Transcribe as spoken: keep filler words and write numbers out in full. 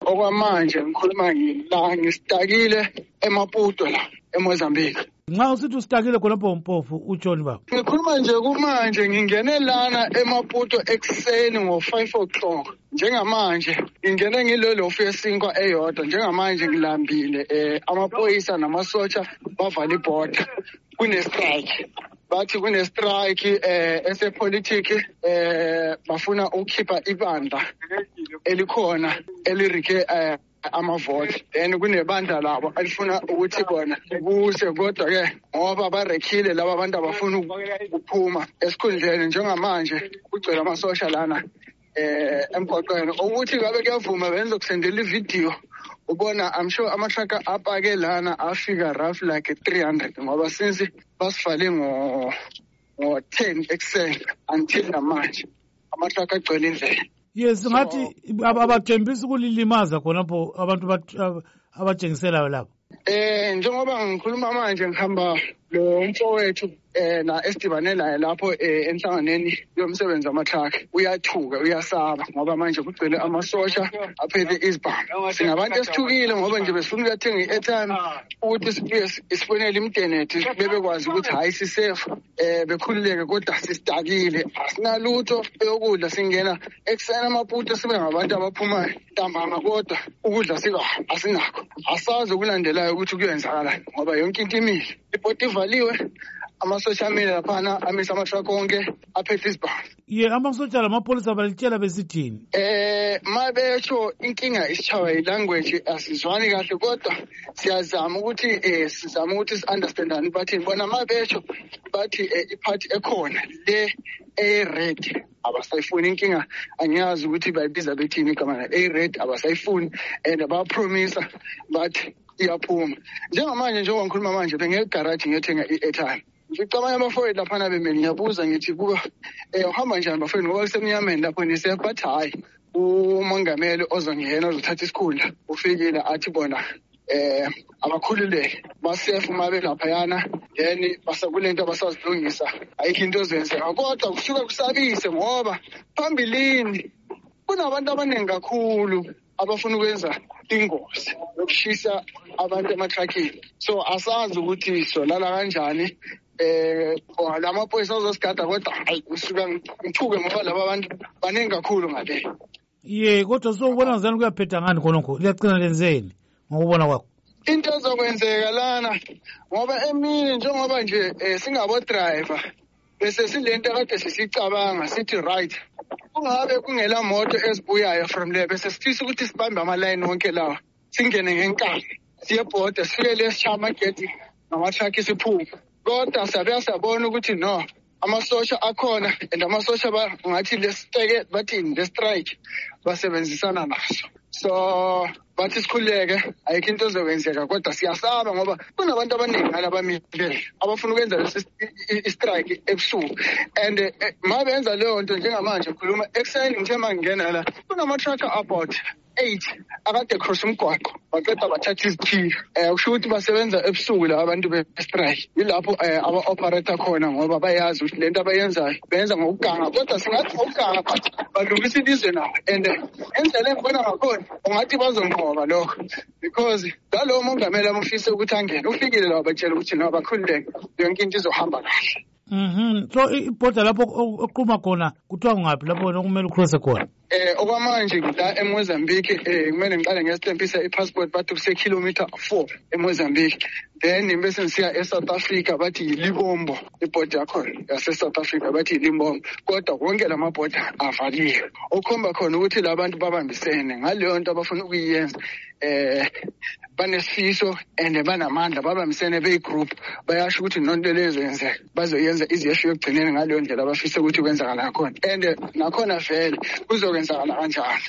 okwamanje ngikhuluma ngila ngistakile eMaputo la eMozambique. Nxa usithi ustakile khonapho Mpofu utshoni baba? Ngikhuluma nje kumanje ngingene lana eMaputo ekseni ngo five o'clock. Njengamanje ngingene ngilolo fesinkwa eyodwa. Njengamanje ngilambile eh amaphoyisa namasotsha bavala iborder. Kune strike. Bathi kune strike eh esepolitiki eh bafuna ukukhipha ibandla elikhona elirike eh amavoti. Then kunebandla labo alifuna ukuthi bona kuse kodwa ke ngoba barekhile laba abantu abafuna ukuphuma esikhundleni njengamanje kugcwele amasosha lana eh emgwaqweni ukuthi ngabe kuyavuma benze ukusendela ivideo. Ubona I'm sure amatraka apake lana afika rough like three hundred ngoba since basifale ngo ngo ten ekseni until namanje amatraka agcwele indlela. Yes, ngathi abathembisa ukulilimaza khonapho abantu abatshengiselayo lapho. Eh njengoba ngikhuluma manje ngihamba lo mfowethu eh na esidibanelayo lapho enhlanganeni yomsebenzi wamatruck uyathuka uyasaba ngoba manje kugcwele amasosha aphethe izibhamu. Singabantu esithukile ngoba nje besifuna ukuthenga i-airtime ukuthi sibuye isifonele imntenethi bebekwazi ukuthi hayi sisafe eh bekhululeke kodwa sistakile asinalutho eyokudla singena eksena amaputo sibe ngabantu abaphumayo ntambama kodwa ukudla sika asinakho asazi ukulandelayo ukuthi kuyenzakalani ngoba yonke into imile ibhodi ivaliwe amasosha amile laphana amisa amatruck onke aphethe izibhamu. Ye amasosha lamapholisa balitshela besithini? Eh mabesho inkinga isitshawa ilanguage asizwani kahle kodwa siyazama ukuthi eh sizama ukuthi si-understandane bathi bona mabesho bathi iphathi ekhona le e-red abasayifuni inkinga angiyazi ukuthi bayibiza bethini igama la e-red abasayifuni and bapromisa bathi iyaphuma. Njengamanje njengoba ngikhuluma manje bengegarage ngiyothenga i-airtime. Ngicabanga abafowethu laphana bemeli ngiyabuza ngithi kuba eh uhamba njani bafowethu ngoba kusemnyameni lapho nise bathi hayi umongameli ozongena ozothatha isikhundla ufikile athi bona eh abakhululeke basefu mabe laphayana then basakulento abasazilungisa ayikho into ezenzeka kodwa kusuka kusabise ngoba phambilini kunabantu abaningi kakhulu abafuna ukwenza ingozi yokushisa abantu ematruckini. So asazi ukuthi solala kanjani eh lamaphoyisa azosigada kodwa hayi usuka ngithuke ngoba laba abantu baningi kakhulu ngale. Ye kodwa sokubona ngizani kuyaphetha ngani khonokho liyacina lenzeni ngokubona kwakho? Into ezokwenzeka lana ngoba emini njengoba nje singabo driver bese silento kade sisicabanga sithi right kungabe kungela moto esibuyayo from le bese sifisa ukuthi sibambe ama line wonke lawa singene ngenkani siye border sifike lesishama gate ngamatruck isiphume kodwa sabe sabona ukuthi no amasosha akhona and amasosha ba ngathi lesiteke bathi le strike basebenzisana naso. So bathi sikhuleke ayikho into ezokwenzeka kodwa siyasaba ngoba kunabantu abaningi alabamile abafuna ukwenza lesi strike ebusuku and mabenza leyo nto njengamanje ngikhuluma ekseni ngithe mangena la kunama-truck about eight akade cross umgwaqo baqeda bathatha izikhiye eh kusho ukuthi basebenza ebusuku la abantu be-strike yilapho aba-operator khona ngoba bayazi ukuthi lento abayenzayo benza ngokuganga kodwa singathi ngokuganga but balungisa ilizwe nabo and endlela engibona ngakhona ungathi bazonqoba lokho because ngalowo mongameli amufise ukuthi angene ufikile la batshela ukuthi no bakhululeke yonke into izohamba kahle. Mhm. So iborder lapho oqhuma khona kuthiwa ngaphi lapho okumele ucross khona? Eh okwamanje ngila eMozambique eh kumele ngiqale ngesitempisa ipassport bathi kuse kilometer four eMozambique. Then bese ngisiya eSouth Africa bathi yilibombo iborder yakhona yase South Africa bathi yilibombo kodwa konke lamabhodder avaliwe. Okhomba khona ukuthi labantu babambisene ngaleyo nto abafuna ukuyenza eh banesifiso and banamandla babambisene beyigroup bayasho ukuthi nonto lezo yenzeka bazoyenza iziyesho yokugcinela ngaleyo ndlela abafisa ukuthi kwenzakala khona and nakhona vele kuzokwenzakala kanjalo.